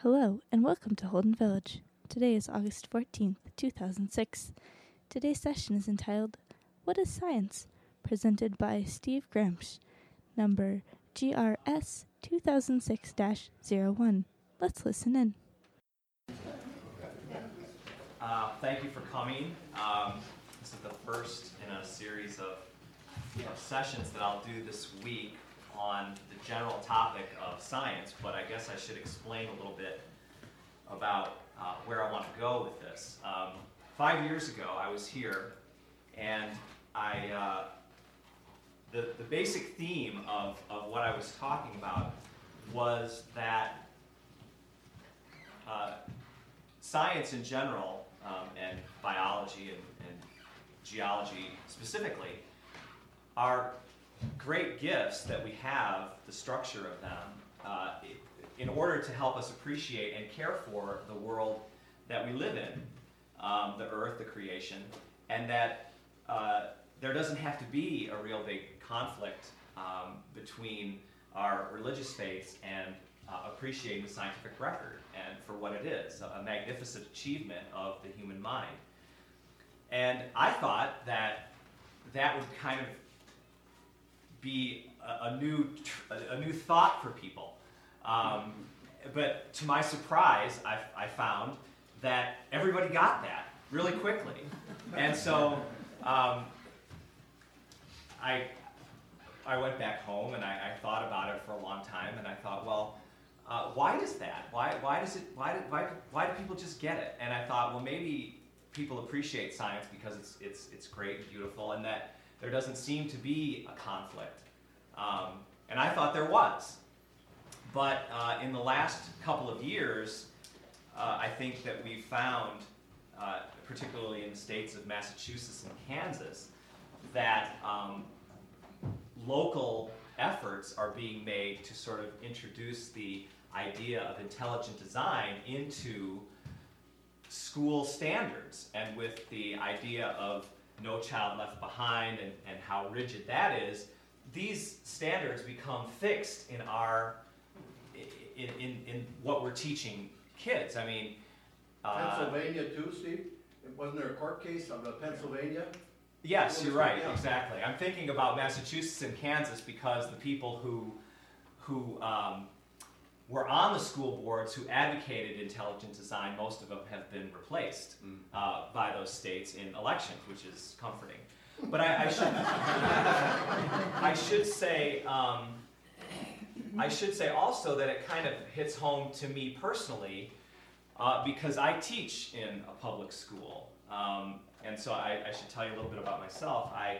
Hello, and welcome to Holden Village. Today is August 14th, 2006. Today's session is entitled, What is Science? Presented by Steve Gramsch, number GRS 2006-01. Let's listen in. Thank you for coming. This is the first in a series of sessions that I'll do this week on the general topic of science, but I guess I should explain a little bit about where I want to go with this. 5 years ago, I was here, and the basic theme of what I was talking about was that science in general, and biology and geology specifically, are great gifts that we have, the structure of them, in order to help us appreciate and care for the world that we live in, the earth, the creation, and that there doesn't have to be a real big conflict between our religious faiths and appreciating the scientific record and for what it is, a magnificent achievement of the human mind. And I thought that would kind of be a new thought for people. But to my surprise, I found that everybody got that really quickly. And so I went back home and I thought about it for a long time, and I thought, well, why is that? Why do people just get it? And I thought, well, maybe people appreciate science because it's great and beautiful, and that there doesn't seem to be a conflict. And I thought there was. But in the last couple of years, I think that we've found, particularly in the states of Massachusetts and Kansas, that local efforts are being made to sort of introduce the idea of intelligent design into school standards, and with the idea of No Child Left Behind and how rigid that is, these standards become fixed in in what we're teaching kids. I mean, Pennsylvania too, Steve? Wasn't there a court case about Pennsylvania? Yes, you're right. Yeah. Exactly. I'm thinking about Massachusetts and Kansas because the people who were on the school boards who advocated intelligent design, most of them have been replaced by those states in elections, which is comforting. But I should say also that it kind of hits home to me personally because I teach in a public school. And so I should tell you a little bit about myself. I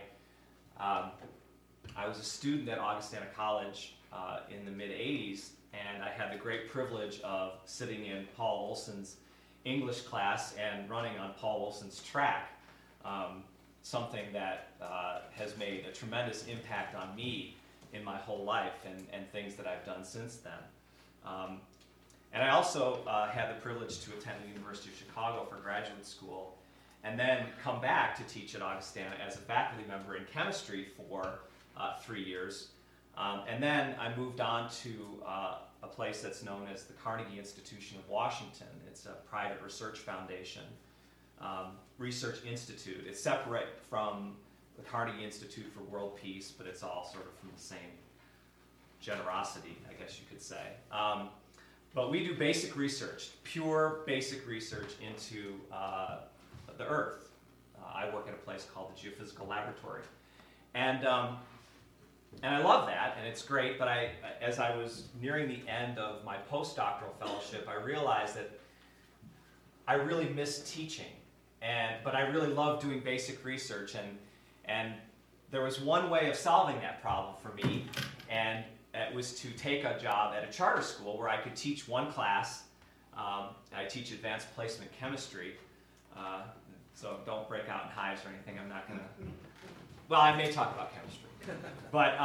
was a student at Augustana College in the mid-'80s, and I had the great privilege of sitting in Paul Olson's English class and running on Paul Olson's track, something that has made a tremendous impact on me in my whole life and things that I've done since then. And I also had the privilege to attend the University of Chicago for graduate school, and then come back to teach at Augustana as a faculty member in chemistry for 3 years. And then I moved on to a place that's known as the Carnegie Institution of Washington. It's a private research foundation, research institute. It's separate from the Carnegie Institute for World Peace, but it's all sort of from the same generosity, I guess you could say. But we do basic research, pure basic research into the Earth. I work at a place called the Geophysical Laboratory. And I love that, and it's great, but as I was nearing the end of my postdoctoral fellowship, I realized that I really miss teaching, but I really love doing basic research, and there was one way of solving that problem for me, and it was to take a job at a charter school where I could teach one class. I teach advanced placement chemistry, so don't break out in hives or anything. I'm not going to... Well, I may talk about chemistry. But,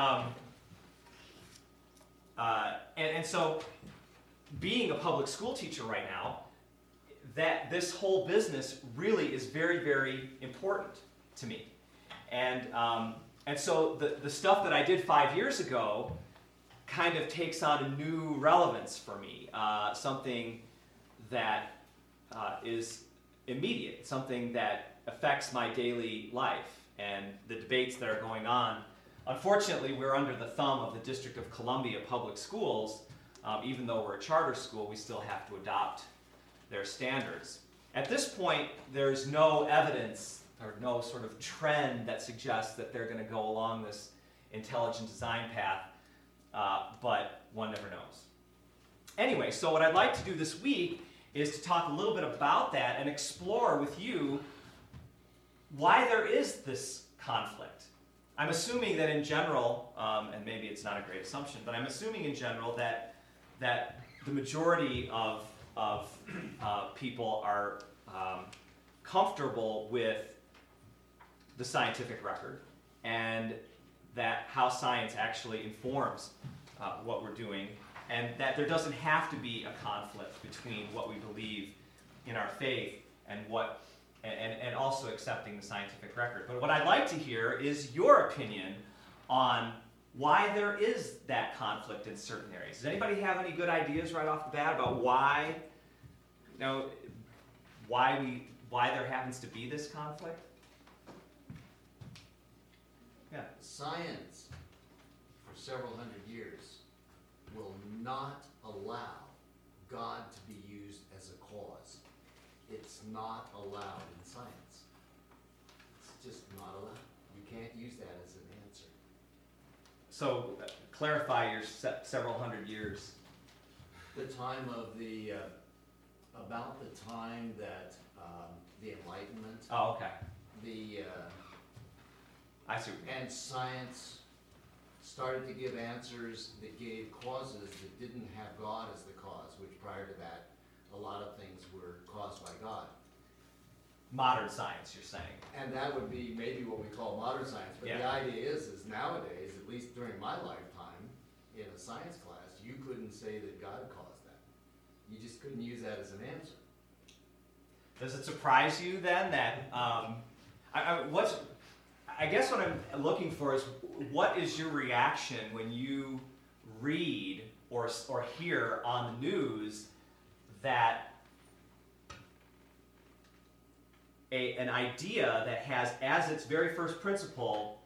and so, being a public school teacher right now, that this whole business really is very, very important to me. And so the stuff that I did 5 years ago kind of takes on a new relevance for me, something that is immediate, something that affects my daily life and the debates that are going on. Unfortunately, we're under the thumb of the District of Columbia Public Schools. Even though we're a charter school, we still have to adopt their standards. At this point, there's no evidence or no sort of trend that suggests that they're going to go along this intelligent design path, but one never knows. Anyway, so what I'd like to do this week is to talk a little bit about that and explore with you why there is this conflict. I'm assuming that in general, and maybe it's not a great assumption, but I'm assuming in general that the majority of people are comfortable with the scientific record and that how science actually informs what we're doing, and that there doesn't have to be a conflict between what we believe in our faith and and also accepting the scientific record. But what I'd like to hear is your opinion on why there is that conflict in certain areas. Does anybody have any good ideas right off the bat about why there happens to be this conflict? Yeah. Science, for several hundred years, will not allow God to be used as a cause. It's not allowed in science. It's just not allowed. You can't use that as an answer. So, clarify your several hundred years. The time of about the time that the Enlightenment, Oh, okay. I see. And science started to give answers that gave causes that didn't have God as the cause, which prior to that, a lot of things were caused by God. Modern science, you're saying. And that would be maybe what we call modern science. But Yeah. the idea is nowadays, at least during my lifetime, in a science class, you couldn't say that God caused that. You just couldn't use that as an answer. Does it surprise you then that I guess what I'm looking for is what is your reaction when you read or hear on the news that an idea that has as its very first principle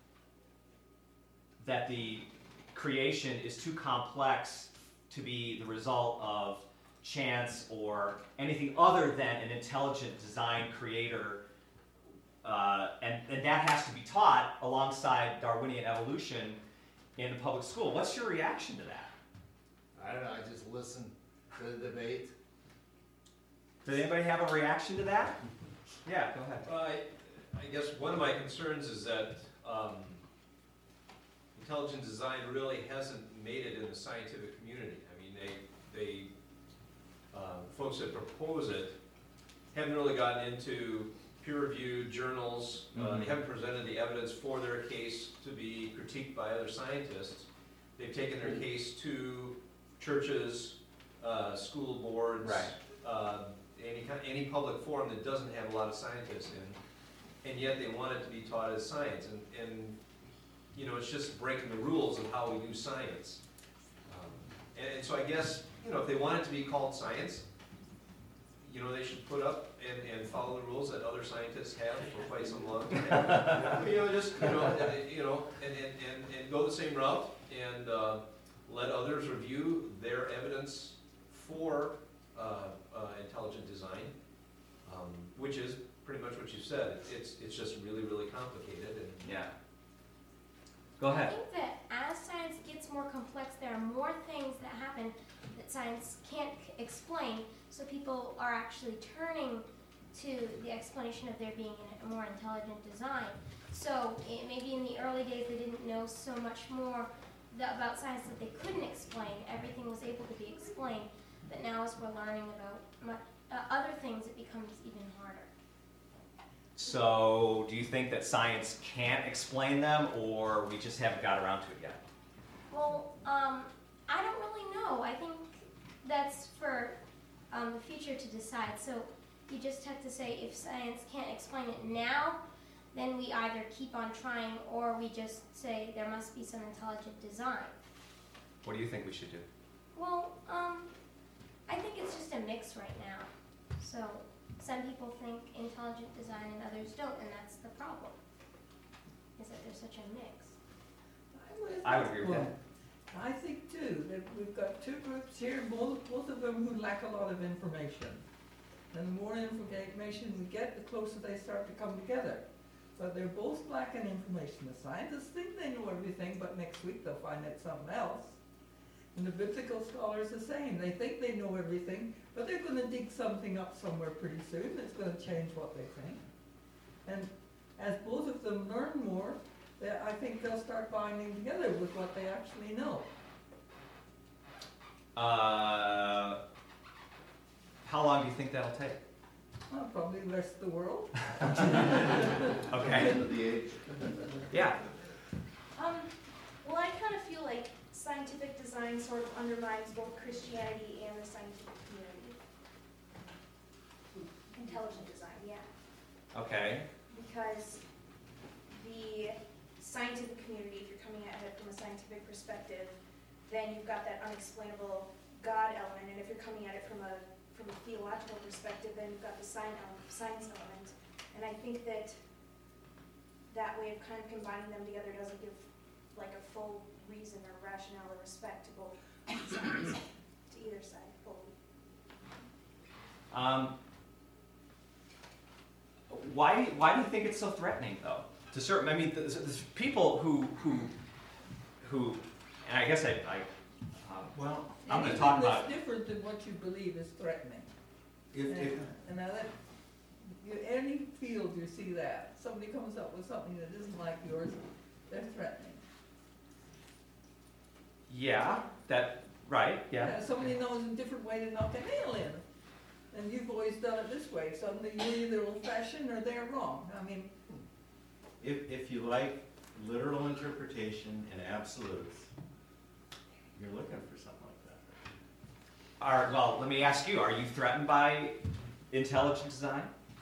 that the creation is too complex to be the result of chance or anything other than an intelligent design creator, and that has to be taught alongside Darwinian evolution in the public school. What's your reaction to that? I don't know, I just listen to the debate. Does anybody have a reaction to that? Yeah, go ahead. I guess one of my concerns is that intelligent design really hasn't made it in the scientific community. I mean, they folks that propose it haven't really gotten into peer-reviewed journals. They haven't presented the evidence for their case to be critiqued by other scientists. They've taken their case to churches, school boards, Right. Any public forum that doesn't have a lot of scientists in, and yet they want it to be taught as science. And you know, it's just breaking the rules of how we do science. And so I guess, you know, if they want it to be called science, you know, they should put up and follow the rules that other scientists have for quite some long time. You know, just, and go the same route and let others review their evidence for intelligent design, which is pretty much what you said. It's just really, really complicated. And Yeah. Go ahead. I think that as science gets more complex, there are more things that happen that science can't explain, so people are actually turning to the explanation of there being a more intelligent design. So maybe in the early days they didn't know so much more about science that they couldn't explain. Everything was able to be explained, but now as we're learning about other things, it becomes even harder. So, do you think that science can't explain them, or we just haven't got around to it yet? Well, I don't really know. I think that's for the future to decide. So you just have to say if science can't explain it now, then we either keep on trying or we just say there must be some intelligent design. What do you think we should do? Well, I think it's just a mix right now. So some people think intelligent design and others don't, and that's the problem, is that there's such a mix. I would agree with that. I think too, that we've got two groups here, both of them who lack a lot of information. And the more information we get, the closer they start to come together. But they're both lacking information. The scientists think they know everything, but next week they'll find out something else. And the biblical scholars the same. They think they know everything, but they're going to dig something up somewhere pretty soon that's going to change what they think. And as both of them learn more, I think they'll start binding together with what they actually know. How long do you think that'll take? Well, probably the rest of the world. Okay. End of the age. Yeah. Well, I kind of feel like scientific design sort of undermines both Christianity and the scientific community. Intelligent design, yeah. Okay. Because the scientific community, if you're coming at it from a scientific perspective, then you've got that unexplainable God element, and if you're coming at it from a theological perspective, then you've got the science element. And I think that way of kind of combining them together doesn't give like a full reason or rationale or respect to both sides, to either side fully. Why do you think it's so threatening, though? To certain, I mean, there's people who, and I guess Well, I'm going to talk about. Anything that's different than what you believe is threatening. if And now that, any field you see that, somebody comes up with something that isn't like yours, they're threatening. Yeah, right, yeah. Somebody knows a different way to knock a nail in, and you've always done it this way, suddenly you're either old-fashioned or they're wrong. I mean, If you like literal interpretation and absolutes, you're looking for something like that. Well, let me ask you, are you threatened by intelligent design?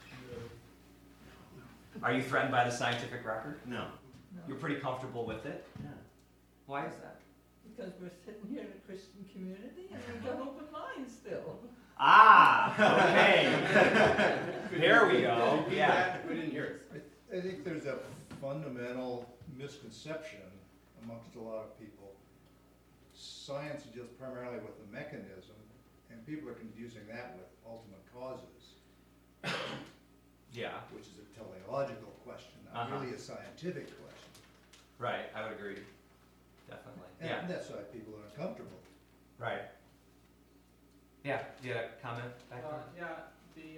Are you threatened by the scientific record? No. no, You're pretty comfortable with it? Yeah. Why is that? because we're sitting here in a Christian community and we've got open minds still. Ah, okay. Here we go. Yeah. We didn't hear it. I think there's a fundamental misconception amongst a lot of people. Science deals primarily with the mechanism, and people are confusing that with ultimate causes, Yeah. which is a teleological question, not Uh-huh. really a scientific question. Right. I would agree. Definitely. And Yeah. that's why people are uncomfortable. Right. Yeah. Do you have a comment back there?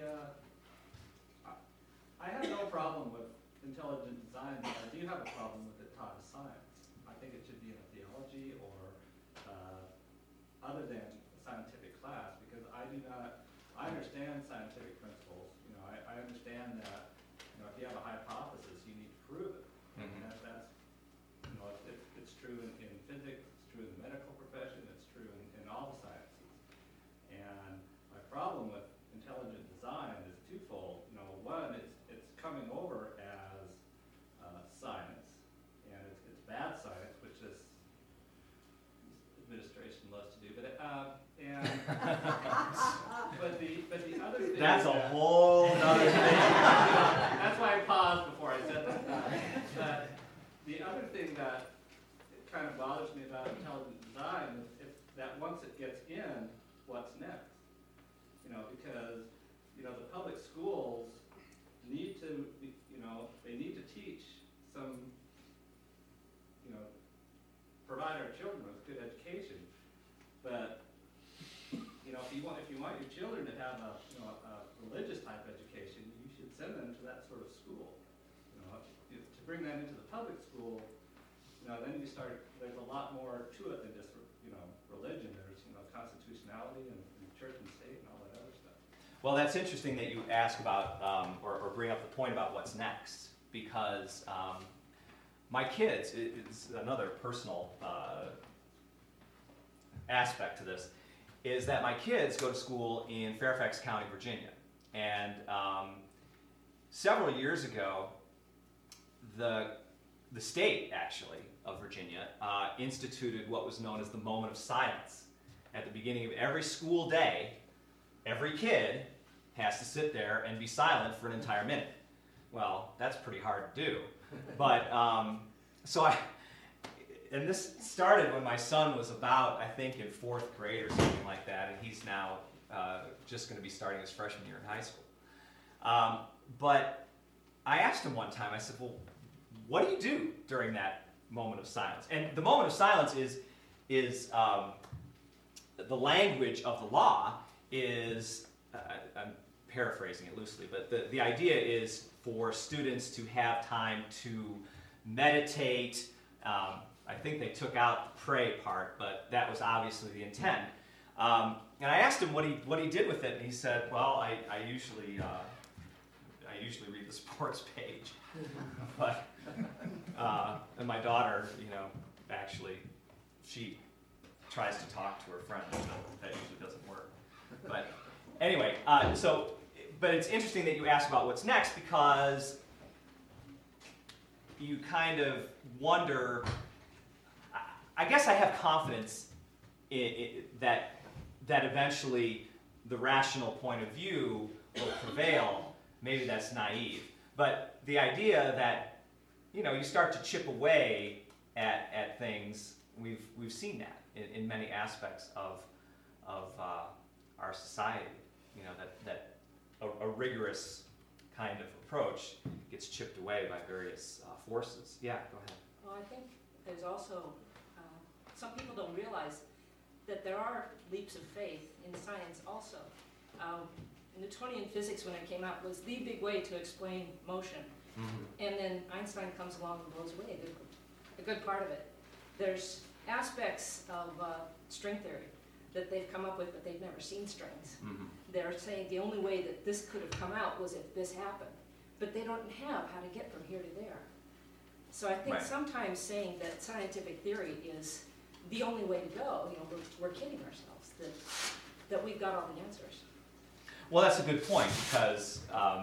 I have no problem with intelligent design, but I do have a problem with it taught as science. I think it should be in a theology or other than a scientific class, because I understand scientific principles. I understand that, if you have a hypothesis, you need to prove it. Mhm. And that's, it's true in physics, it's true in the medical profession, it's true in all the sciences. And my problem with intelligent design is twofold. One, it's coming over as science, and it's bad science, which this administration loves to do. But the other thing. That's a whole other thing. That's why I paused before I said that. The other thing that kind of bothers me about intelligent design is that once it gets in, what's next? Because the public schools need to, they need to teach some, provide our children with good education. But if you want your children to have a religious type education, you should send them to that sort of school. To bring them into the public school, then there's a lot more to it than just religion. There's constitutionality and church and state and all that other stuff. Well, that's interesting that you ask about or bring up the point about what's next, because my kids, it's another personal aspect to this, is that my kids go to school in Fairfax County, Virginia. And several years ago, the the state, actually, of Virginia instituted what was known as the moment of silence. At the beginning of every school day, every kid has to sit there and be silent for an entire minute. Well, that's pretty hard to do. But, and this started when my son was about, I think, in 4th grade or something like that, and he's now just going to be starting his freshman year in high school. But I asked him one time, I said, well, what do you do during that moment of silence? And the moment of silence is the language of the law is, I'm paraphrasing it loosely, but the idea is for students to have time to meditate. I think they took out the pray part, but that was obviously the intent. And I asked him what he did with it, and he said, well, I usually read the sports page. But, and my daughter, actually, she tries to talk to her friends, but that usually doesn't work. But anyway, but it's interesting that you asked about what's next, because you kind of wonder, I guess I have confidence that eventually the rational point of view will prevail. Maybe that's naive. But the idea that, you start to chip away at things, we've seen that in many aspects of our society. That a rigorous kind of approach gets chipped away by various forces. Yeah, go ahead. Well, I think there's also, some people don't realize that there are leaps of faith in science also. Newtonian physics, when it came out, was the big way to explain motion. Mm-hmm. And then Einstein comes along and blows away a good part of it. There's aspects of string theory that they've come up with, but they've never seen strings. Mm-hmm. They're saying the only way that this could have come out was if this happened. But they don't have how to get from here to there. So I think sometimes saying that scientific theory is the only way to go, we're kidding ourselves, that we've got all the answers. Well, that's a good point, because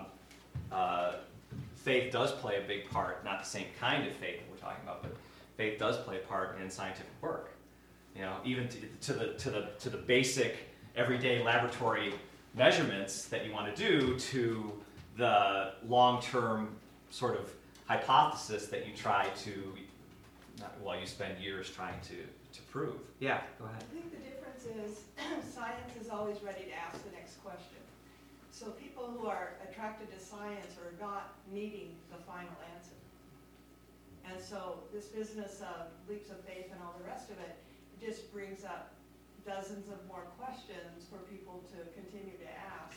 faith does play a big part, not the same kind of faith that we're talking about, but faith does play a part in scientific work. Even to the basic everyday laboratory measurements that you want to do, to the long-term sort of hypothesis that you try to, you spend years trying to prove. Yeah, go ahead. I think the difference is science is always ready to ask the next question. So people who are attracted to science are not needing the final answer. And so this business of leaps of faith and all the rest of it just brings up dozens of more questions for people to continue to ask.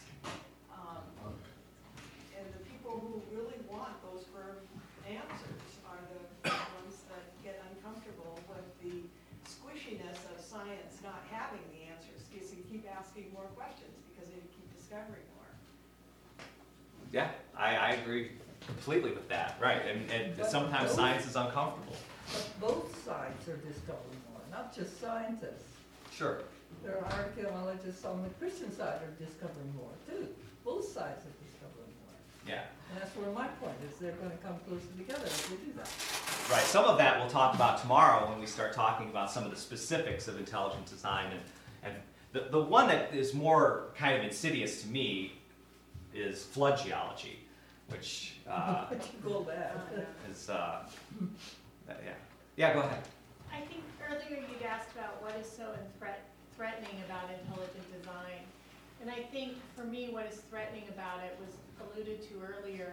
And the people who really want those firm answers are the ones that get uncomfortable with the squishiness of science not having the answers, because you keep asking more questions because they keep discovering more. Yeah, I agree completely with that. Right, and sometimes science is uncomfortable. But both sides are discovering more, not just scientists. Sure. There are archaeologists on the Christian side are discovering more too. Both sides are discovering more. Yeah. And that's where my point is, they're going to come closer together if they do that. Right, some of that we'll talk about tomorrow when we start talking about some of the specifics of intelligent design. And the one that is more kind of insidious to me is flood geology, which is, yeah, go ahead. I think earlier you'd asked about what is so threatening about intelligent design. And I think for me what is threatening about it was alluded to earlier,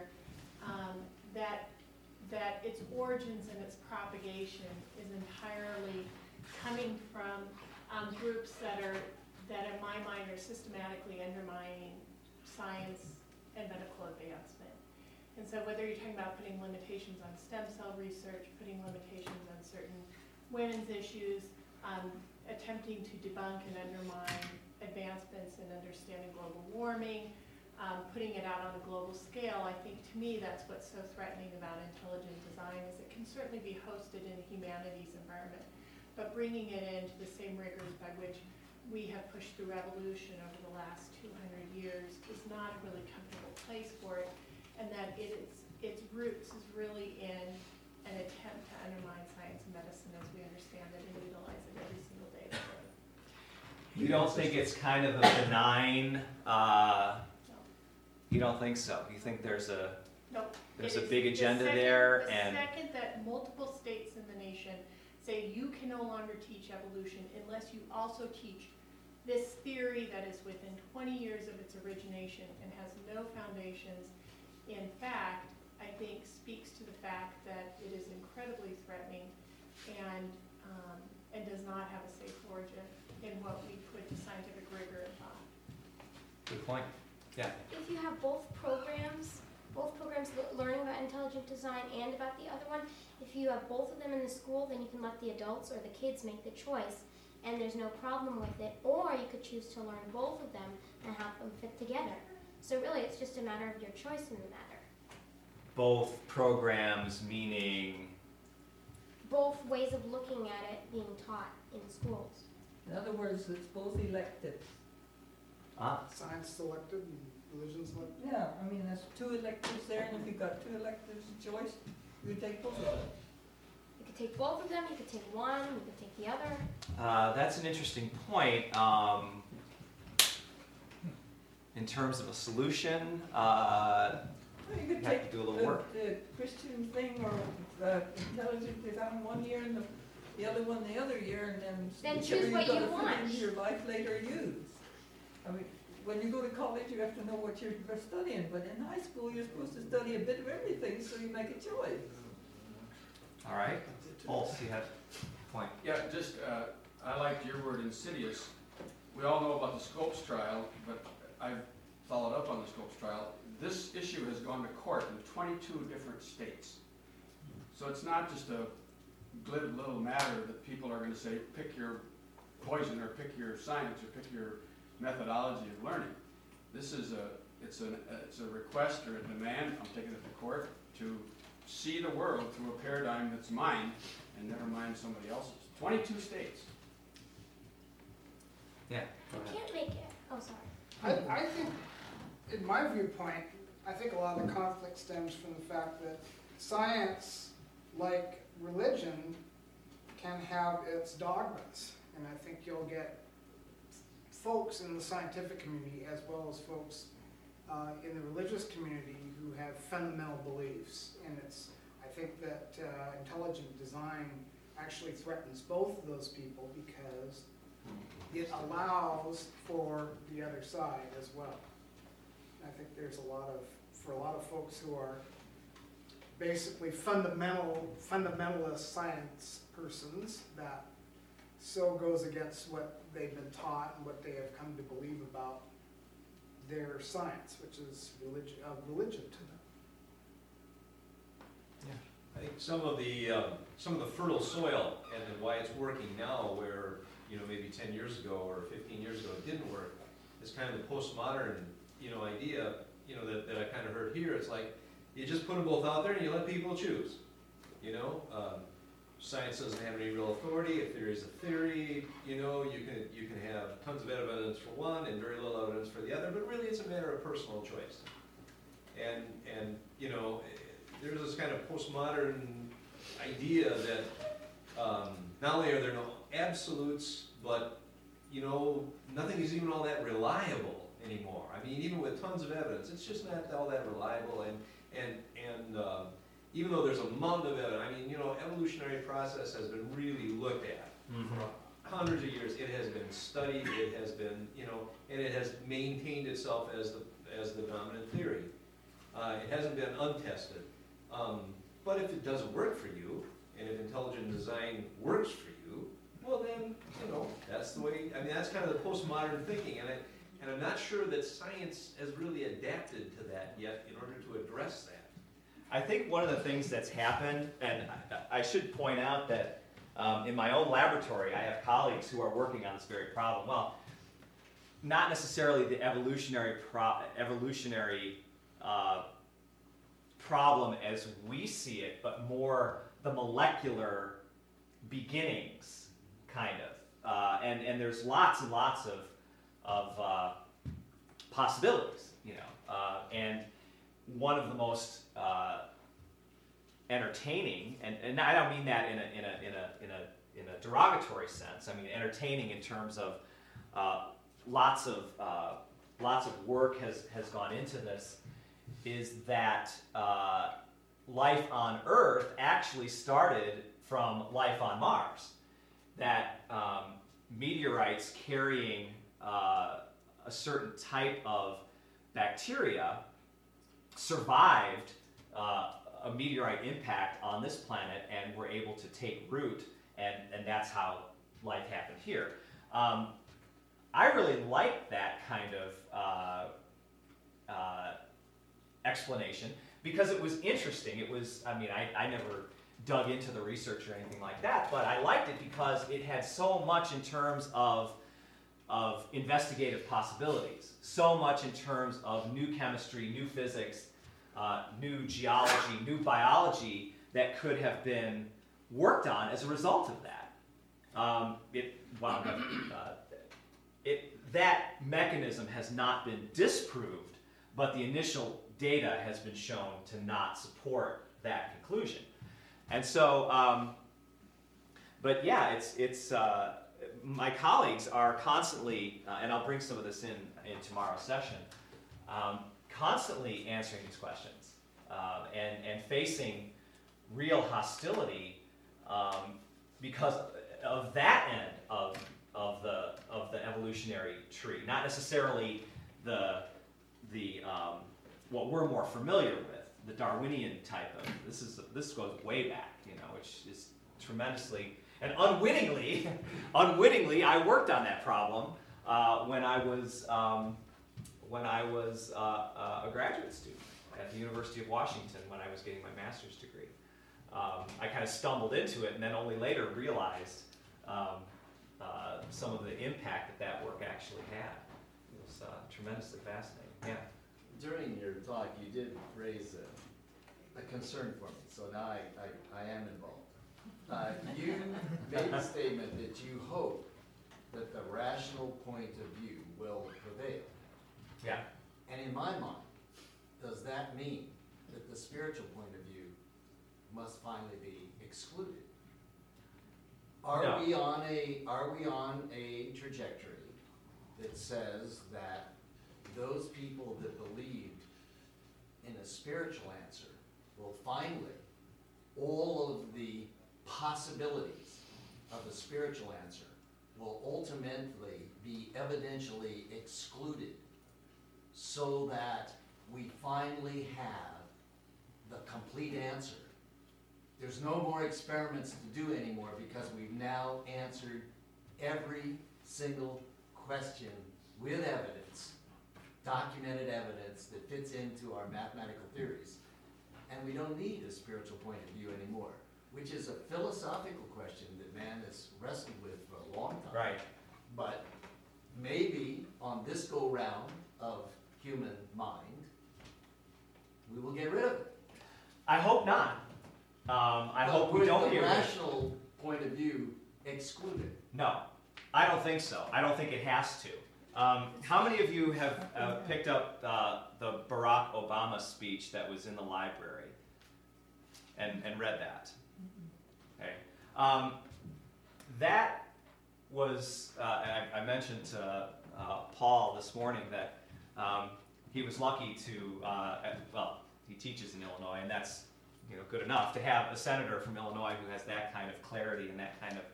that its origins and its propagation is entirely coming from groups that in my mind are systematically undermining science and medical advancement. And so whether you're talking about putting limitations on stem cell research, putting limitations on certain women's issues, attempting to debunk and undermine advancements in understanding global warming, putting it out on a global scale, I think to me that's what's so threatening about intelligent design, is it can certainly be hosted in a humanities environment, but bringing it into the same rigors by which we have pushed through evolution over the last 200 years is not a really comfortable place for it, and that its roots is really in an attempt to undermine science and medicine as we understand it and utilize it every single day. You don't think it's kind of a benign, you don't think so? You think there's a Nope. there's It a is big the agenda second- there, The and second that multiple states in the nation say you can no longer teach evolution unless you also teach this theory that is within 20 years of its origination and has no foundations in fact, I think speaks to the fact that it is incredibly threatening and does not have a safe origin in what we put to scientific rigor and thought. good point. Yeah. If you have both programs learning about intelligent design and about the other one, if you have both of them in the school, then you can let the adults or the kids make the choice, and there's no problem with it. Or you could choose to learn both of them and have them fit together. So really, it's just a matter of your choice in the matter. Both programs meaning Both ways of looking at it being taught in schools. In other words, it's both electives. Science selected and religion selected. Yeah, I mean, there's two electives there, and if you've got two electives of choice, you take both of them. You could take both of them, you could take one, you could take the other. That's an interesting point. In terms of a solution, Well, you could have take to do a little work. the Christian thing or intelligent design one year and the other one the other year, and then Then whichever choose what you've you got to fit want. into your life later use. I mean, when you go to college, you have to know what you're studying, but in high school, you're supposed to study a bit of everything, so you make a choice. All right. Pulse, you have a point. Yeah, just, I liked your word insidious. We all know about the Scopes trial, but I've followed up on the Scopes trial. This issue has gone to court in 22 different states. So it's not just a glib little matter that people are gonna say, pick your poison, or pick your science, or pick your methodology of learning. This is it's a request or a demand, I'm taking it to court, to see the world through a paradigm that's mine and never mind somebody else's. 22 states. Yeah, You can't make it. Oh, sorry. I think, in my viewpoint, I think a lot of the conflict stems from the fact that science, like religion, can have its dogmas. And I think you'll get folks in the scientific community as well as folks in the religious community who have fundamental beliefs. And I think that intelligent design actually threatens both of those people because it allows for the other side as well. I think there's for a lot of folks who are basically fundamentalist science persons, that so goes against what they've been taught and what they have come to believe about their science, which is religion to them. I think some of the fertile soil and then why it's working now, where maybe 10 years ago or 15 years ago it didn't work, is kind of the postmodern idea that I kind of heard here. It's like you just put them both out there and you let people choose. Science doesn't have any real authority. A theory is a theory. You can have tons of evidence for one and very little evidence for the other, but really it's a matter of personal choice. And there's this kind of postmodern idea that not only are there no absolutes, but nothing is even all that reliable anymore. I mean, even with tons of evidence, it's just not all that reliable. And even though there's a mountain of evidence, I mean, evolutionary process has been really looked at for hundreds of years. It has been studied. It has been, and it has maintained itself as the dominant theory. It hasn't been untested. But if it doesn't work for you, and if intelligent design works for you, well then, that's the way, I mean, that's kind of the postmodern thinking, and I'm not sure that science has really adapted to that yet in order to address that. I think one of the things that's happened, and I should point out that in my own laboratory, I have colleagues who are working on this very problem. Well, not necessarily the evolutionary problem as we see it, but more the molecular beginnings, kind of. And there's lots and lots of possibilities, and one of the most entertaining, and I don't mean that in a derogatory sense. I mean entertaining in terms of lots of work has gone into this, is that life on Earth actually started from life on Mars. That meteorites carrying a certain type of bacteria survived a meteorite impact on this planet and were able to take root, and that's how life happened here. I really liked that kind of explanation because it was interesting. It was, I mean, I never dug into the research or anything like that, but I liked it because it had so much in terms of investigative possibilities, so much in terms of new chemistry, new physics, new geology, new biology that could have been worked on as a result of that. That mechanism has not been disproved, but the initial data has been shown to not support that conclusion. And so, but yeah, it's my colleagues are constantly, and I'll bring some of this in tomorrow's session, constantly answering these questions and facing real hostility because of that end of the evolutionary tree, not necessarily the what we're more familiar with, the Darwinian type of. This goes way back, which is tremendously and unwittingly, I worked on that problem when I was a graduate student at the University of Washington when I was getting my master's degree. I kind of stumbled into it and then only later realized some of the impact that work actually had. It was tremendously fascinating. Yeah. During your talk, you did raise a concern for me, so now I am involved. You made a statement that you hope that the rational point of view will prevail. Yeah. And in my mind, does that mean that the spiritual point of view must finally be excluded? Are we on a trajectory that says that those people that believed in a spiritual answer will finally, all of the possibilities of a spiritual answer will ultimately be evidentially excluded so that we finally have the complete answer? There's no more experiments to do anymore because we've now answered every single question with evidence, documented evidence that fits into our mathematical theories. And we don't need a spiritual point of view anymore, which is a philosophical question that man has wrestled with for a long time. Right. But maybe on this go-round of human mind, we will get rid of it. I hope not. I hope we don't get rid of it. With the rational point of view excluded. No, I don't think so. I don't think it has to. How many of you have picked up the Barack Obama speech that was in the library and read that? Okay. That was, I mentioned to Paul this morning that he was lucky to, he teaches in Illinois, and that's good enough to have a senator from Illinois who has that kind of clarity and that kind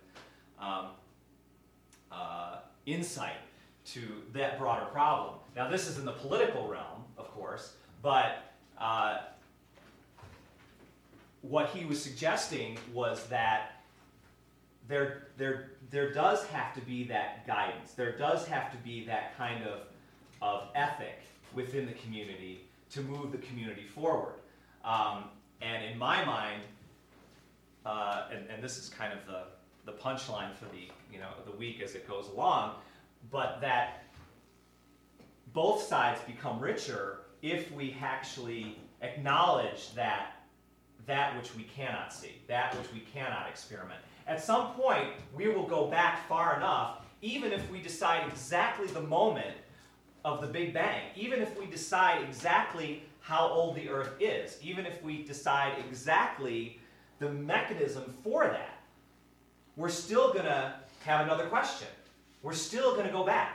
of insight to that broader problem. Now, this is in the political realm, of course, but what he was suggesting was that there does have to be that guidance. There does have to be that kind of ethic within the community to move the community forward. And in my mind, and this is kind of the punchline for the week as it goes along, but that both sides become richer if we actually acknowledge that which we cannot see, that which we cannot experiment. At some point, we will go back far enough, even if we decide exactly the moment of the Big Bang, even if we decide exactly how old the Earth is, even if we decide exactly the mechanism for that, we're still going to have another question. We're still going to go back.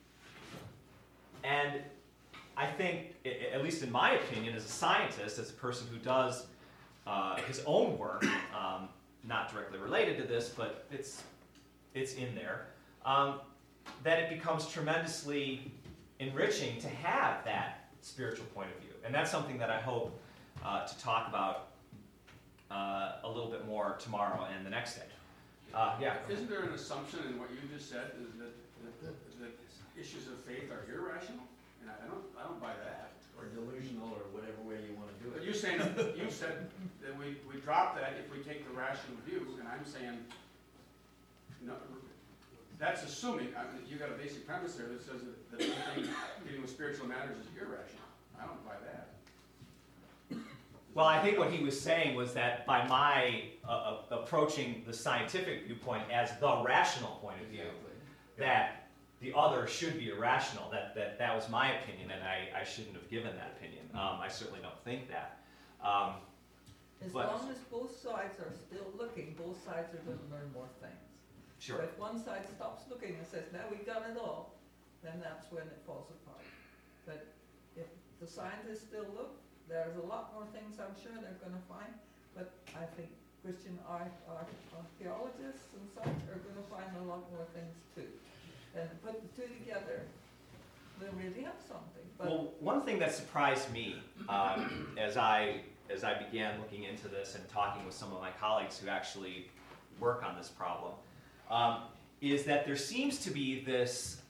And I think, at least in my opinion, as a scientist, as a person who does his own work, not directly related to this, but it's in there, that it becomes tremendously enriching to have that spiritual point of view. And that's something that I hope to talk about a little bit more tomorrow and the next day. Yeah. Isn't there an assumption in what you just said that issues of faith are irrational? And I don't buy that. Or delusional, or whatever way you want to do it. But you said that we drop that if we take the rational view, and I'm saying no. That's assuming you got a basic premise there that says that anything dealing with spiritual matters is irrational. I don't buy that. Well, I think what he was saying was that by my approaching the scientific viewpoint as the rational point of view, that the other should be irrational. That was my opinion, and I shouldn't have given that opinion. I certainly don't think that. As long as both sides are still looking, both sides are going to learn more things. Sure. So if one side stops looking and says, now we've got it all, then that's when it falls apart. But if the scientists still look, there's a lot more things I'm sure they're going to find, but I think Christian archaeologists and such are going to find a lot more things too. And put the two together, we'll really have something. But well, one thing that surprised me as I began looking into this and talking with some of my colleagues who actually work on this problem, is that there seems to be this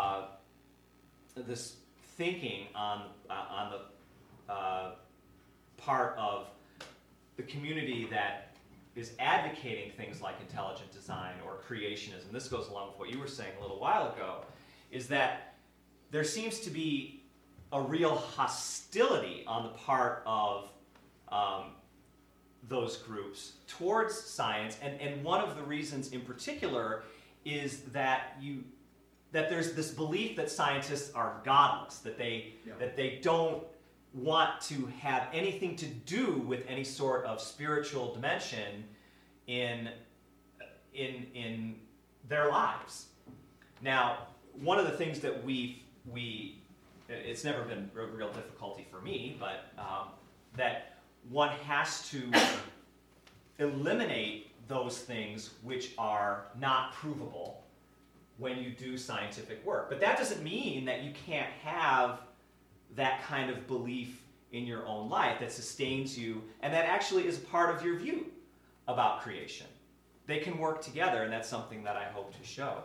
this thinking on the part of the community that is advocating things like intelligent design or creationism. This goes along with what you were saying a little while ago, is that there seems to be a real hostility on the part of those groups towards science, and one of the reasons in particular is that there's this belief that scientists are godless, that they don't want to have anything to do with any sort of spiritual dimension in their lives. Now, one of the things that it's never been a real difficulty for me, but that one has to eliminate those things which are not provable when you do scientific work. But that doesn't mean that you can't have that kind of belief in your own life that sustains you, and that actually is part of your view about creation. They can work together, and that's something that I hope to show.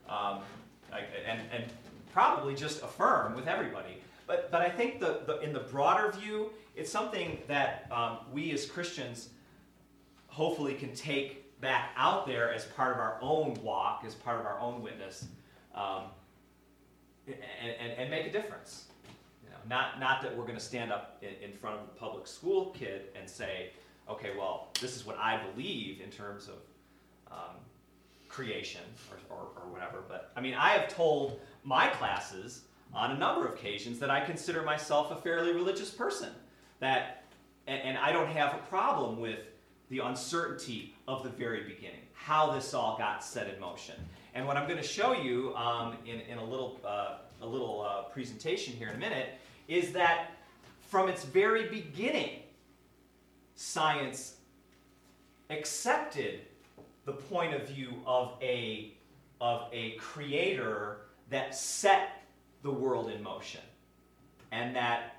And probably just affirm with everybody. But I think in the broader view, it's something that we as Christians hopefully can take back out there as part of our own walk, as part of our own witness, and make a difference. You know, not that we're going to stand up in front of a public school kid and say, okay, well, this is what I believe in terms of creation or whatever. But I mean, I have told my classes on a number of occasions that I consider myself a fairly religious person. And I don't have a problem with the uncertainty of the very beginning, how this all got set in motion. And what I'm going to show you in a little presentation here in a minute is that from its very beginning, science accepted the point of view of a creator that set the world in motion, and that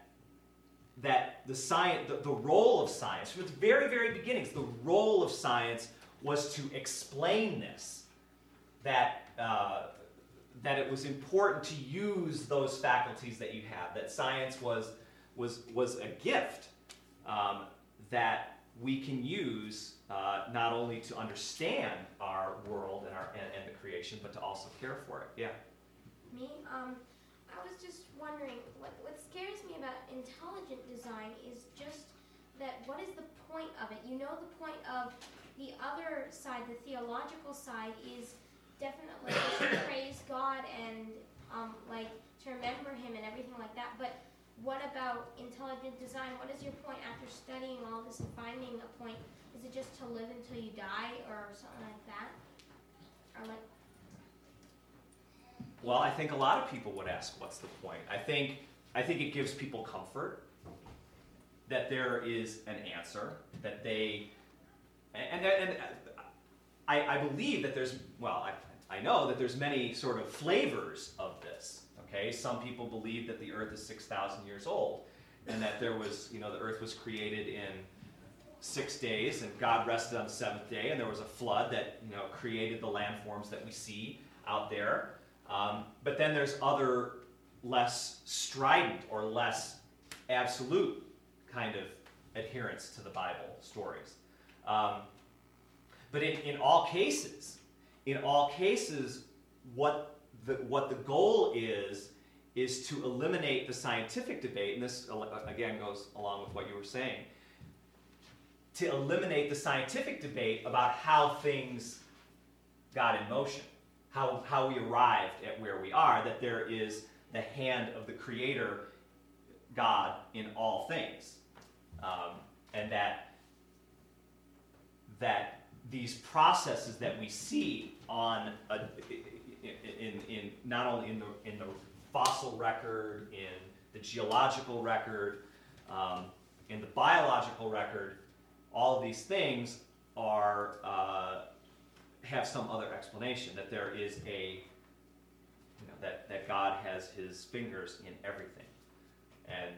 the role of science, from its very, very beginnings, the role of science was to explain this, that it was important to use those faculties that you have, that science was a gift that we can use not only to understand our world and the creation, but to also care for it. Yeah. Me, I was just wondering, what scares me about intelligent design is just that what is the point of it? You know, the point of the other side, the theological side, is definitely to praise God and like to remember Him and everything like that. But what about intelligent design? What is your point after studying all this and finding a point? Is it just to live until you die or something like that? Or like, Well, I think a lot of people would ask, what's the point? I think it gives people comfort that there is an answer, that they, and I believe that there's, well, I know that there's many sort of flavors of this, okay? Some people believe that the earth is 6,000 years old, and that there was, the earth was created in 6 days, and God rested on the seventh day, and there was a flood that, created the landforms that we see out there. But then there's other less strident or less absolute kind of adherence to the Bible stories. But in all cases, what the goal is to eliminate the scientific debate, and this again goes along with what you were saying, to eliminate the scientific debate about how things got in motion, how we arrived at where we are, that there is the hand of the Creator, God, in all things, and that these processes that we see on in not only in the fossil record, in the geological record, in the biological record, all of these things are have some other explanation, that there is that God has His fingers in everything, and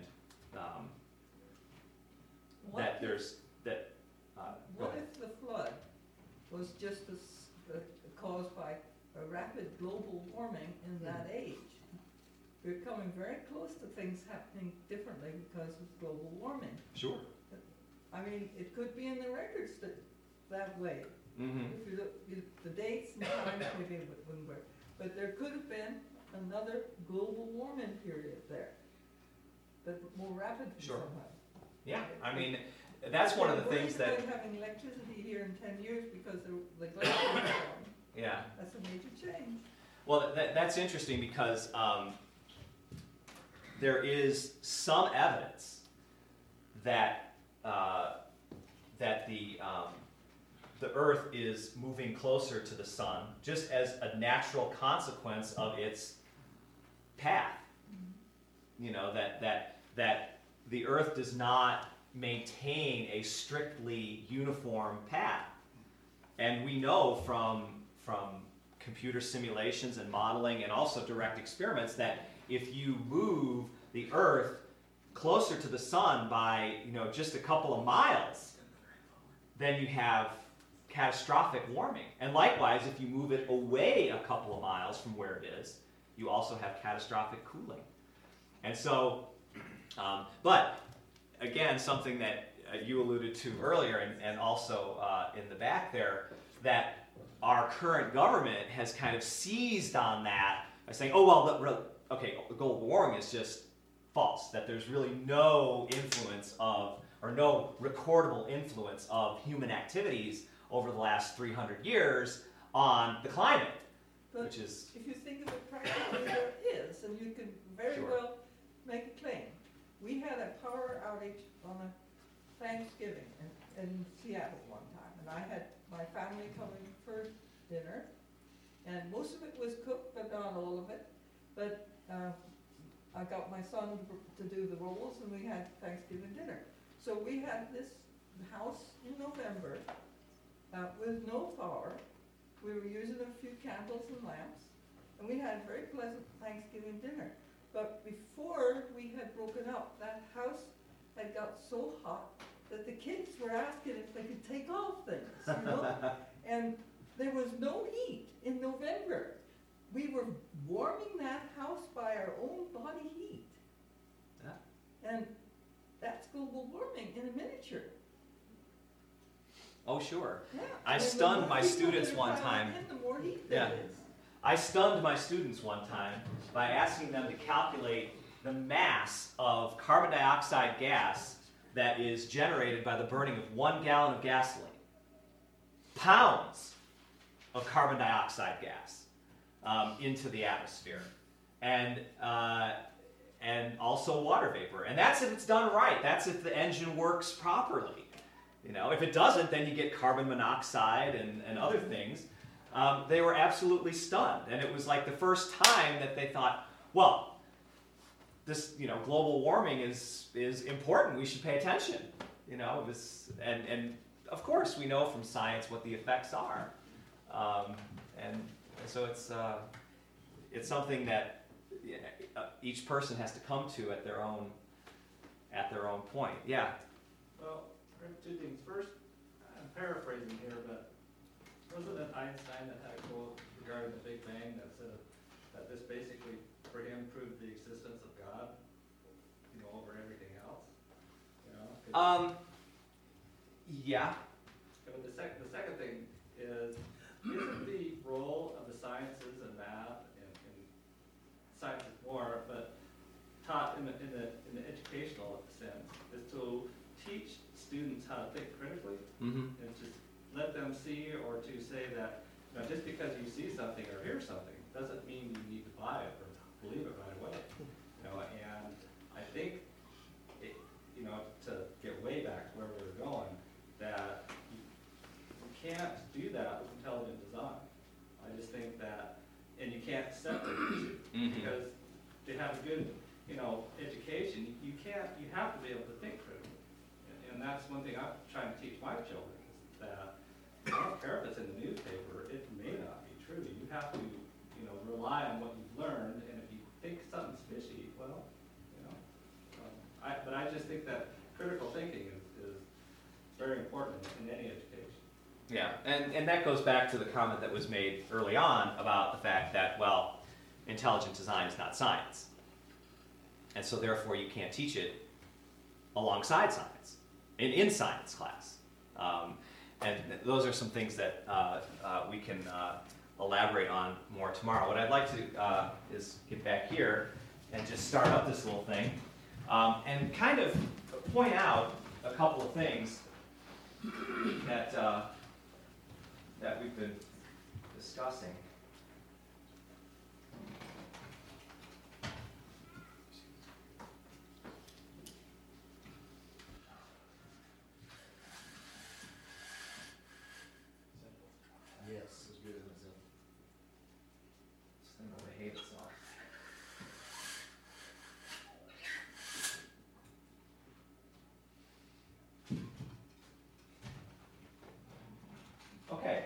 that there's that. What if the flood was just caused by a rapid global warming in that age? We're coming very close to things happening differently because of global warming. Sure. I mean, it could be in the records that way. Mm-hmm. If you look, the dates and times maybe it wouldn't work. But there could have been another global warming period there, but more rapid somehow. Yeah, I mean, that's one of the things that... We're having electricity here in 10 years because the glacier is gone. Yeah. That's a major change. Well, that's interesting because there is some evidence that the Earth is moving closer to the sun, just as a natural consequence of its path. That the Earth does not maintain a strictly uniform path, and we know from computer simulations and modeling and also direct experiments that if you move the Earth closer to the sun by just a couple of miles, then you have catastrophic warming. And likewise, if you move it away a couple of miles from where it is, you also have catastrophic cooling. And so, but again, something that you alluded to earlier, and also in the back there, that our current government has kind of seized on that by saying, oh, well, global warming is just false, that there's really no influence of, or no recordable influence of human activities over the last 300 years on the climate, but which is... If you think of it practically, there is, and you can very well make a claim. We had a power outage on a Thanksgiving in Seattle one time, and I had my family coming for dinner, and most of it was cooked, but not all of it. But I got my son to do the rolls, and we had Thanksgiving dinner. So we had this house in November with no power. We were using a few candles and lamps, and we had a very pleasant Thanksgiving dinner. But before we had broken up, that house had got so hot that the kids were asking if they could take off things, and there was no heat in November. We were warming that house by our own body heat. Yeah. And that's global warming in a miniature. Oh, sure. Yeah. I stunned my students one time. The more heat there is. I stunned my students one time by asking them to calculate the mass of carbon dioxide gas that is generated by the burning of 1 gallon of gasoline. Pounds of carbon dioxide gas into the atmosphere. And also water vapor. And that's if it's done right. That's if the engine works properly. You know, if it doesn't, then you get carbon monoxide and other things. They were absolutely stunned. And it was like the first time that they thought, well, this, you know, global warming is important. We should pay attention. You know, and of course we know from science what the effects are. And so it's something that each person has to come to at their own point. Yeah. Well, two things. First, I'm paraphrasing here, but wasn't it Einstein that had a quote regarding the Big Bang that said that this basically, for him, proved the existence of God, you know, over everything else? You know? Yeah. But the second thing is, isn't the role of the sciences and math and sciences more, but taught in the educational sense, is to teach students how to think critically, and to let them see or to say that, you know, just because you see something or hear something doesn't mean you need to buy it or believe it right away. You know, and I think, you know, to get way back to where we were going, that you can't do that with intelligent design. I just think that, and you can't separate the two, because to have a good, you know, education, you have to be able to think critically. And that's one thing I'm trying to teach my children, is that I don't care if it's in the newspaper, it may not be true. You have to, you know, rely on what you've learned, and if you think something's fishy, well, you know. But I just think that critical thinking is very important in any education. Yeah, and that goes back to the comment that was made early on about the fact that, well, intelligent design is not science. And so therefore you can't teach it alongside science, in science class. And those are some things that we can elaborate on more tomorrow. What I'd like to is get back here and just start up this little thing and kind of point out a couple of things that that we've been discussing. Yes, as good as it. This thing will behave itself. Okay.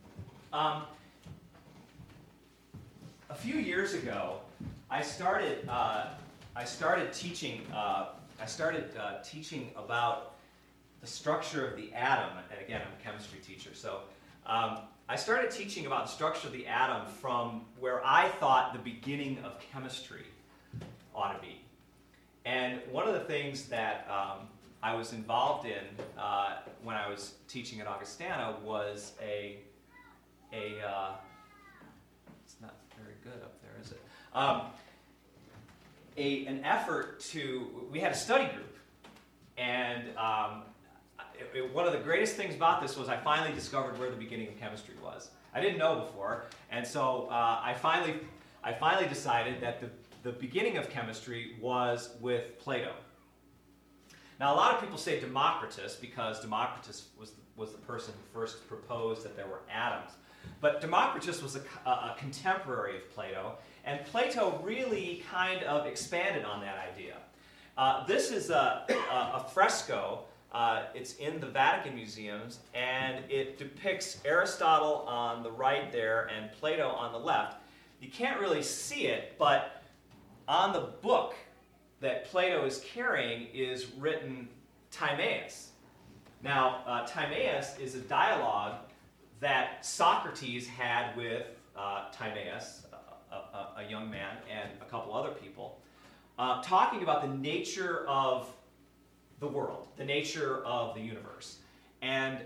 A few years ago, I started teaching about the structure of the atom. And again, I'm a chemistry teacher, so I started teaching about the structure of the atom from where I thought the beginning of chemistry ought to be. And one of the things that I was involved in when I was teaching at Augustana was it's not very good up there, is it? An effort we had a study group, and one of the greatest things about this was I finally discovered where the beginning of chemistry was. I didn't know before, and so I finally decided that the beginning of chemistry was with Plato. Now, a lot of people say Democritus because Democritus was the person who first proposed that there were atoms. But Democritus was a contemporary of Plato, and Plato really kind of expanded on that idea. This is a fresco. It's in the Vatican museums, and it depicts Aristotle on the right there and Plato on the left. You can't really see it, but on the book that Plato is carrying is written Timaeus. Now, Timaeus is a dialogue that Socrates had with Timaeus, a young man, and a couple other people, talking about the nature of the world, the nature of the universe. And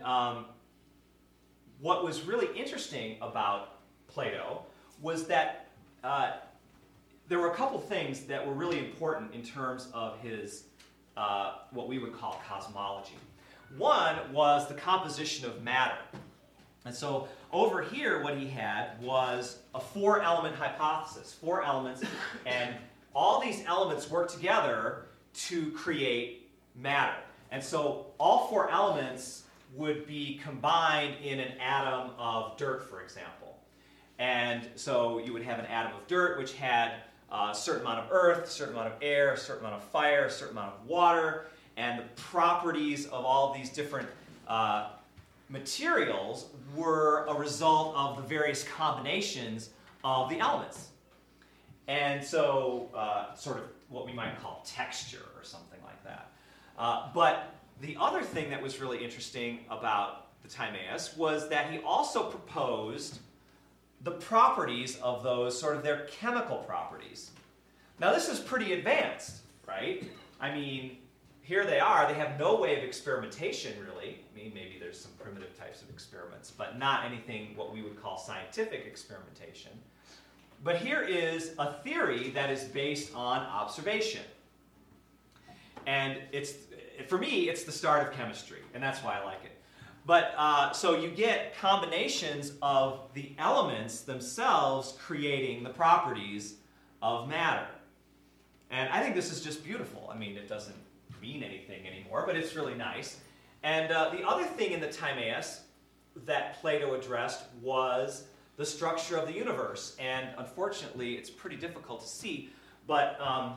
what was really interesting about Plato was that there were a couple things that were really important in terms of his, what we would call cosmology. One was the composition of matter. And so over here, what he had was a 4-element hypothesis, 4 elements, and all these elements work together to create matter. And so all 4 elements would be combined in an atom of dirt, for example. And so you would have an atom of dirt which had a certain amount of earth, a certain amount of air, a certain amount of fire, a certain amount of water, and the properties of all these different materials were a result of the various combinations of the elements. And so sort of what we might call texture or something like that. But the other thing that was really interesting about the Timaeus was that he also proposed the properties of those, sort of their chemical properties. Now this is pretty advanced, right? I mean, here they are. They have no way of experimentation, really. I mean, maybe there's some primitive types of experiments, but not anything what we would call scientific experimentation. But here is a theory that is based on observation. And for me, it's the start of chemistry, and that's why I like it. But so you get combinations of the elements themselves creating the properties of matter. And I think this is just beautiful. I mean, it doesn't mean anything anymore, but it's really nice. And the other thing in the Timaeus that Plato addressed was the structure of the universe. And unfortunately, it's pretty difficult to see, but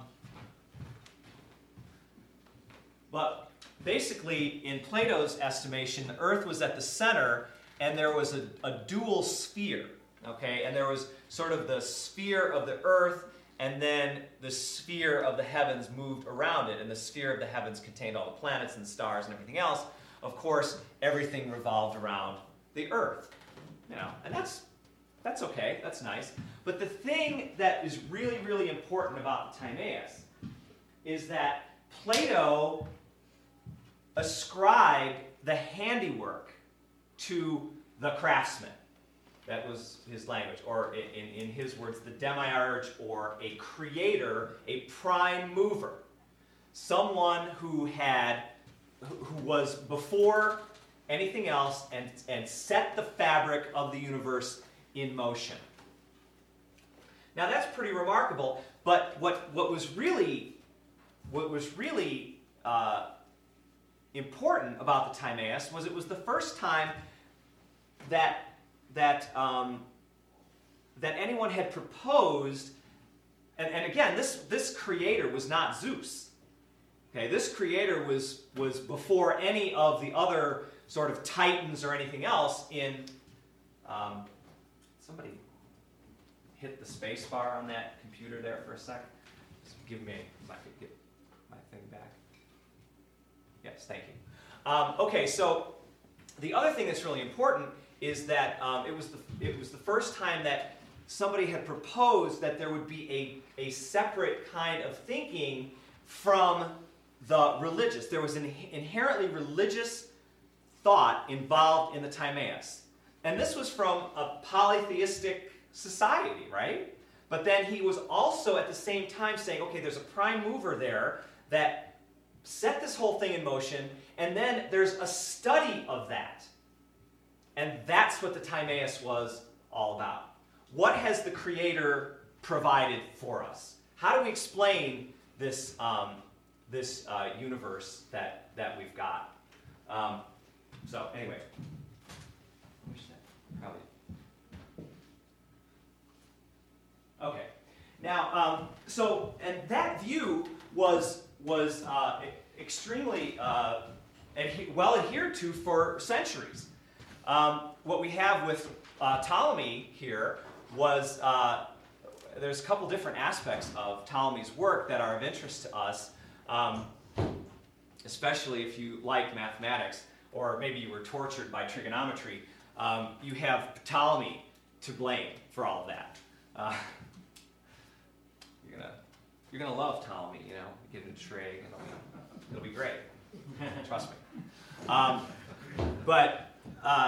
basically, in Plato's estimation, the Earth was at the center, and there was a dual sphere, okay? And there was sort of the sphere of the Earth, and then the sphere of the heavens moved around it, and the sphere of the heavens contained all the planets and stars and everything else. Of course, everything revolved around the Earth, you know, and that's okay, that's nice. But the thing that is really, really important about the Timaeus is that Plato ascribed the handiwork to the craftsman. That was his language, or in his words, the demiurge, or a creator, a prime mover. Someone who was before anything else and set the fabric of the universe in motion. Now that's pretty remarkable, but what was really important about the Timaeus was it was the first time that anyone had proposed, and again, this creator was not Zeus. Okay, this creator was before any of the other sort of titans or anything else in. Somebody hit the space bar on that computer there for a second. Just give me, if I could get my thing back. Yes, thank you. Okay, so the other thing that's really important is that it was the first time that somebody had proposed that there would be a separate kind of thinking from the religious. There was an inherently religious thought involved in the Timaeus. And this was from a polytheistic society, right? But then he was also at the same time saying, okay, there's a prime mover there that set this whole thing in motion, and then there's a study of that. And that's what the Timaeus was all about. What has the Creator provided for us? How do we explain this universe that we've got? So anyway, probably. Okay. Now, and that view was extremely well adhered to for centuries. What we have with Ptolemy here was there's a couple different aspects of Ptolemy's work that are of interest to us, especially if you like mathematics, or maybe you were tortured by trigonometry. You have Ptolemy to blame for all of that. You're gonna love Ptolemy, you know. Get into trig, and it'll be great. Trust me. But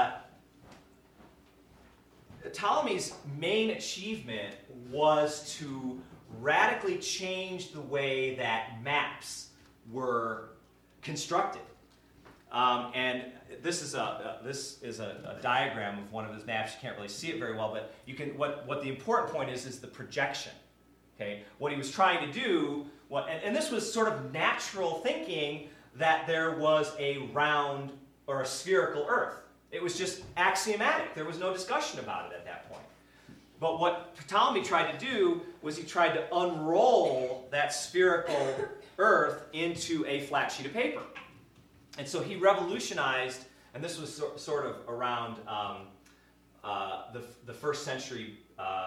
Ptolemy's main achievement was to radically change the way that maps were constructed. And this is a diagram of one of his maps. You can't really see it very well, but you can. What the important point is the projection. Okay? What he was trying to do, and this was sort of natural thinking that there was a round or a spherical Earth. It was just axiomatic. There was no discussion about it at that point. But what Ptolemy tried to do was he tried to unroll that spherical Earth into a flat sheet of paper. And so he revolutionized, and this was sort of around the first century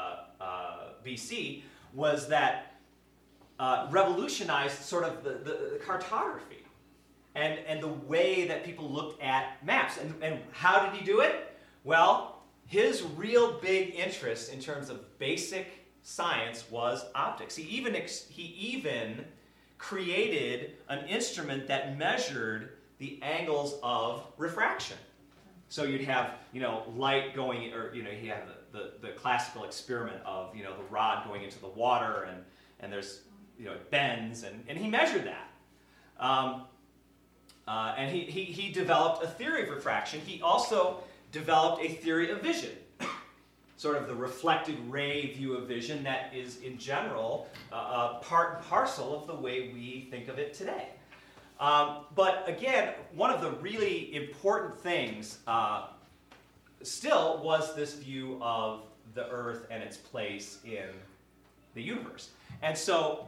BC, was that revolutionized sort of the cartography and the way that people looked at maps. And how did he do it? Well, his real big interest in terms of basic science was optics. He even created an instrument that measured the angles of refraction. So you'd have, light going, or, you have the classical experiment of, the rod going into the water and there's, it bends, and he measured that. And he developed a theory of refraction. He also developed a theory of vision, sort of the reflected ray view of vision that is, in general, part and parcel of the way we think of it today. But again, one of the really important things still was this view of the Earth and its place in the universe. And so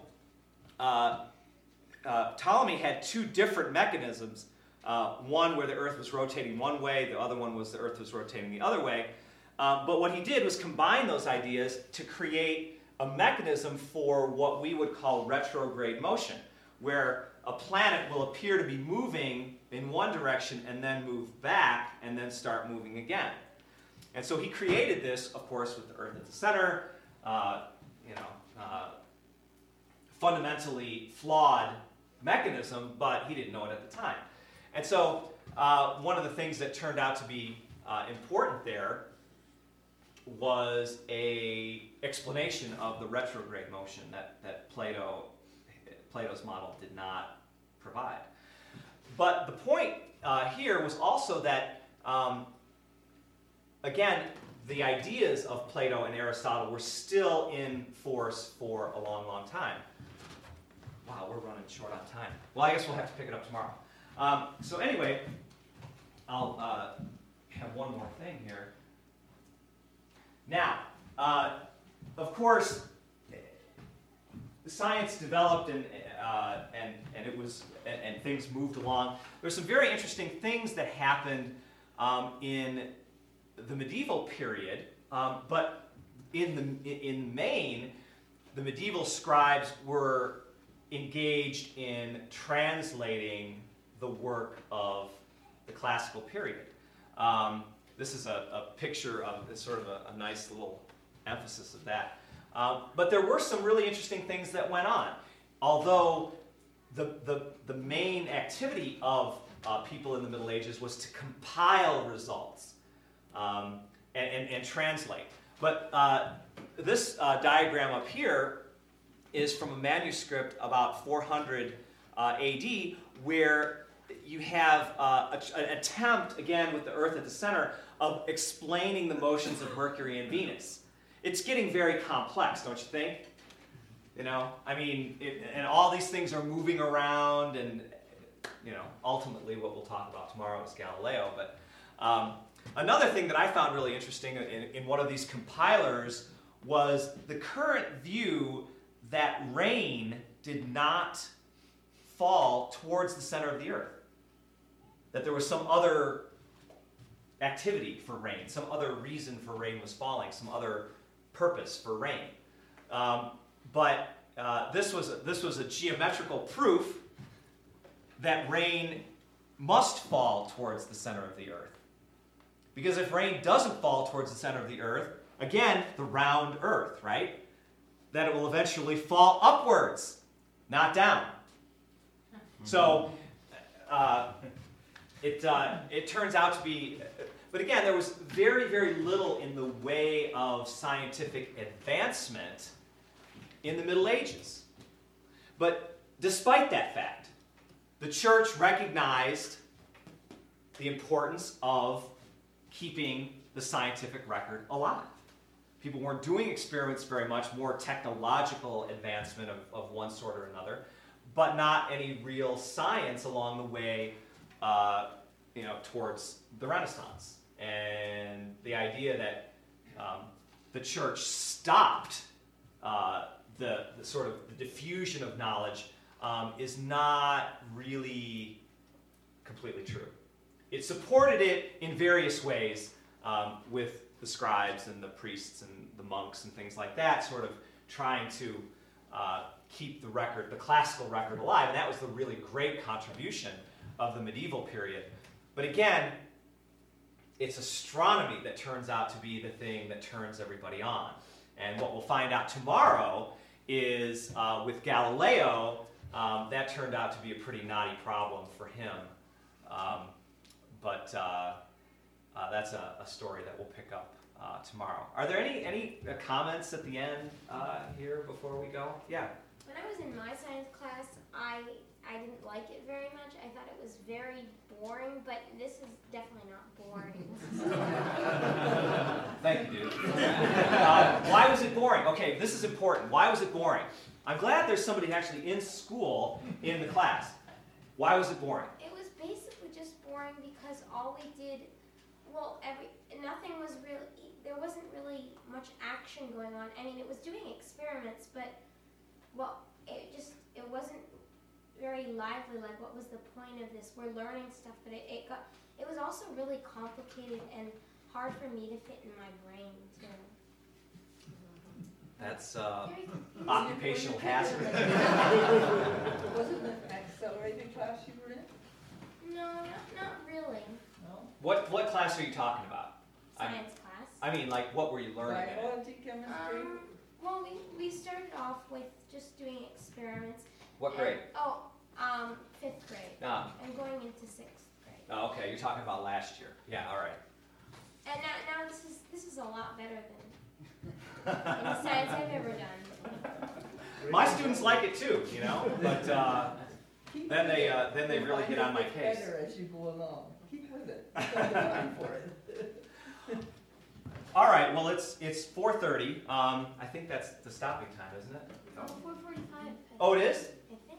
Ptolemy had two different mechanisms, one where the Earth was rotating one way, the other one was the Earth was rotating the other way. But what he did was combine those ideas to create a mechanism for what we would call retrograde motion, where a planet will appear to be moving in one direction and then move back and then start moving again. And so he created this, of course, with the Earth at the center, fundamentally flawed mechanism, but he didn't know it at the time. And so one of the things that turned out to be important there was an explanation of the retrograde motion that Plato's model did not provide. But the point here was also that, again, the ideas of Plato and Aristotle were still in force for a long, long time. Wow, we're running short on time. Well, I guess we'll have to pick it up tomorrow. So anyway, I'll have one more thing here. Now, of course, science developed and things moved along. There's some very interesting things that happened in the medieval period, but in Maine, the medieval scribes were engaged in translating the work of the classical period. This is a picture of sort of a nice little emphasis of that. But there were some really interesting things that went on. Although the main activity of people in the Middle Ages was to compile results and translate. But this diagram up here is from a manuscript about 400 AD, where you have an attempt, again with the Earth at the center, of explaining the motions of Mercury and Venus. It's getting very complex, don't you think? And all these things are moving around, and ultimately what we'll talk about tomorrow is Galileo. But another thing that I found really interesting in one of these compilers was the current view that rain did not fall towards the center of the Earth. That there was some other activity for rain, some other reason for rain was falling, some other purpose for rain. But this was a geometrical proof that rain must fall towards the center of the Earth. Because if rain doesn't fall towards the center of the Earth, again, the round Earth, right? That it will eventually fall upwards, not down. So it turns out to be, but again, there was very, very little in the way of scientific advancement in the Middle Ages. But despite that fact, the church recognized the importance of keeping the scientific record alive. People weren't doing experiments very much, more technological advancement of one sort or another, but not any real science along the way, towards the Renaissance. And the idea that the church stopped the sort of the diffusion of knowledge is not really completely true. It supported it in various ways with the scribes and the priests and the monks and things like that, sort of trying to keep the classical record alive, and that was the really great contribution of the medieval period. But again, it's astronomy that turns out to be the thing that turns everybody on. And what we'll find out tomorrow is with Galileo, that turned out to be a pretty knotty problem for him. But that's a story that we'll pick up tomorrow. Are there any comments at the end here before we go? Yeah. When I was in my science class, I didn't like it very much. I thought it was very boring, but this is definitely not boring. Thank you, dude. Why was it boring? Okay, this is important. Why was it boring? I'm glad there's somebody actually in school in the class. Why was it boring? It was basically just boring because all we did, nothing was really, there wasn't really much action going on. I mean, it was doing experiments, but, it wasn't very lively, like what was the point of this? We're learning stuff, but it was also really complicated and hard for me to fit in my brain, too. That's occupational hazard. Wasn't it an accelerated class you were in? No, not really. No? What class are you talking about? Science class. I mean, like, what were you learning in it? Biology, chemistry? Well, we started off with just doing experiments. What grade? Fifth grade. Ah. I'm going into sixth grade. Oh, okay, you're talking about last year. Yeah, all right. And now this is a lot better than any science I've ever done. My students like it too, but then they really get on my case. Better as you go along. Keep with it. Keep going for it. All right. Well, it's 4:30. I think that's the stopping time, isn't it? 4:45. Oh, it is? I think.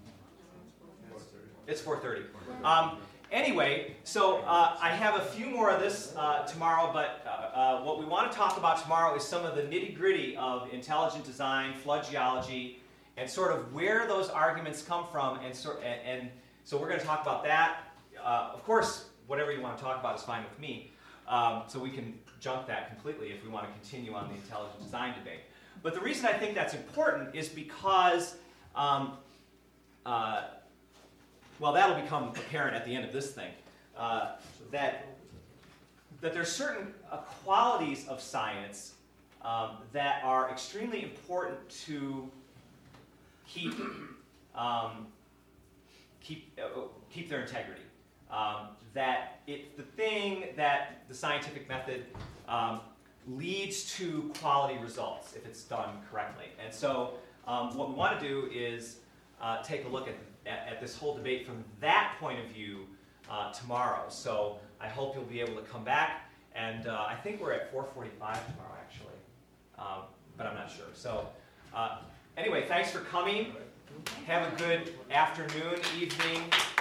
It's 4:30. Anyway, so I have a few more of this tomorrow, but what we want to talk about tomorrow is some of the nitty-gritty of intelligent design, flood geology, and sort of where those arguments come from. And so we're going to talk about that. Of course, whatever you want to talk about is fine with me. So we can junk that completely if we want to continue on the intelligent design debate. But the reason I think that's important is because that'll become apparent at the end of this thing, that there's certain qualities of science that are extremely important to keep their integrity. That it's the thing that the scientific method leads to quality results if it's done correctly. And so what we want to do is take a look at this whole debate from that point of view tomorrow. So I hope you'll be able to come back. And I think we're at 4:45 tomorrow, actually. But I'm not sure. So anyway, thanks for coming. Have a good afternoon, evening.